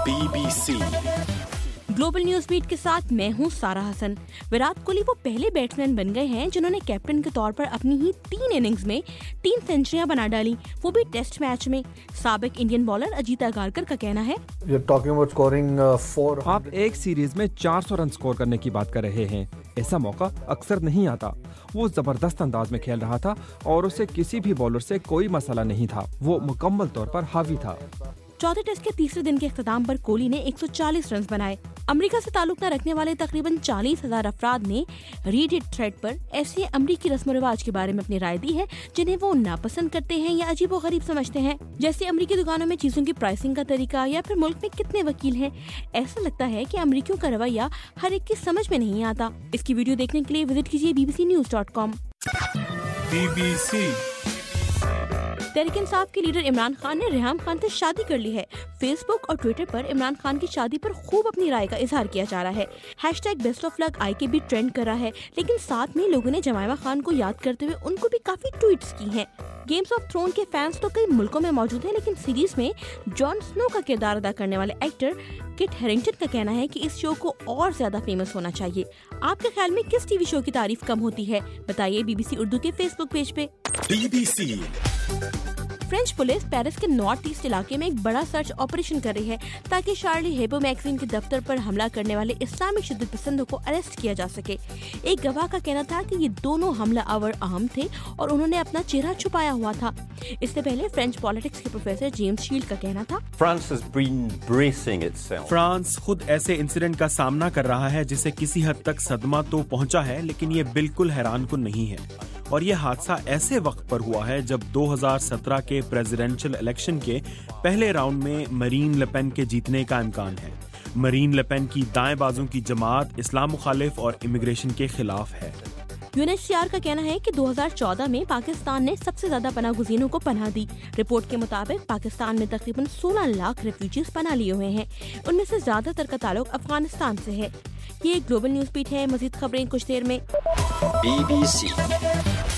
BBC global news beat के साथ मैं हूँ सारा हसन। विराट कोहली वो पहले बैट्समैन बन गए हैं जिन्होंने कैप्टन के तौर पर अपनी ही 3 इनिंग्स में 3 सेंचुरियां बना डाली, वो भी टेस्ट मैच में। साबिक इंडियन बॉलर अजीत अगारकर का कहना है, आप एक सीरीज में 400 रन स्कोर करने की बात कर रहे हैं। ऐसा मौका अक्सर नहीं आता। वो जबरदस्त अंदाज में खेल रहा था और उसे किसी भी बॉलर से कोई मसला नहीं था। वो मुकम्मल तौर पर हावी था। चौथे टेस्ट के तीसरे दिन के इख्तिताम पर कोहली ने 140 रन बनाए। अमेरिका से ताल्लुक न रखने वाले तकरीबन 40,000 अफराद ने रेडिट थ्रेड पर ऐसे अमेरिकी रस्म रिवाज के बारे में अपनी राय दी है जिन्हें वो नापसंद करते हैं या अजीबोगरीब समझते हैं, जैसे अमेरिकी दुकानों में चीजों की प्राइसिंग का तरीका या फिर मुल्क में कितने वकील हैं। ऐसा लगता है कि अमेरिकियों का रवैया हर एक की समझ में नहीं आता। इसकी वीडियो देखने के लिए विजिट कीजिए bbcnews.com। BBC तहरीक इंसाफ के लीडर इमरान खान ने रेहाम खान से शादी कर ली है। फेसबुक और ट्विटर पर इमरान खान की शादी पर खूब अपनी राय का इजहार किया जा रहा है। #BestOfLuckI के भी ट्रेंड कर रहा है, लेकिन साथ में लोगों ने जमाइमा खान को याद करते हुए उनको भी काफी ट्वीट्स की हैं। गेम्स ऑफ थ्रोन के फैंस तो कई मुल्कों में मौजूद हैं, लेकिन सीरीज में जॉन स्नो का किरदार अदा करने वाले एक्टर किट हैरिंगटन का कहना है कि इस शो को और ज्यादा फेमस होना चाहिए। आपके ख्याल में किस टीवी शो की तारीफ कम होती है? बताइए BBC उर्दू के फेसबुक पेज पे। BBC फ्रेंच पुलिस पेरिस के नॉर्थ ईस्ट इलाके में एक बड़ा सर्च ऑपरेशन कर रही है ताकि शार्ली हेबो मैगजीन के दफ्तर पर हमला करने वाले इस्लामिक शिद्दत पसंदों को अरेस्ट किया जा सके। एक गवाह का कहना था कि ये दोनों हमला आवर अहम थे और उन्होंने अपना चेहरा छुपाया हुआ था। इससे पहले फ्रेंच पॉलिटिक्स के प्रोफेसर जेम्स शील्ड का कहना था, फ्रांस खुद ऐसे इंसिडेंट का सामना कर रहा है जिसे किसी हद तक सदमा तो पहुंचा है, लेकिन ये बिल्कुल हैरानकुन नहीं है। और ये हादसा ऐसे वक्त पर हुआ है जब 2017 के प्रेसिडेंशियल इलेक्शन के पहले राउंड में मरीन ले पेन के जीतने का इम्कान है। मरीन ले पेन की दाएं बाजू की जमात इस्लाम मुखालिफ और इमिग्रेशन के खिलाफ है। UNHCR का कहना है कि 2014 में पाकिस्तान ने सबसे ज्यादा पनाह गुज़ीनों को पनाह दी। रिपोर्ट के मुताबिक पाकिस्तान में तकरीबन 16 लाख रेफ्यूजीज पनाह लिए हुए हैं। उनमें से ज्यादातर का ताल्लुक अफगानिस्तान से है। ये ग्लोबल न्यूज बीट है। मजीद खबरें कुछ देर में। BBC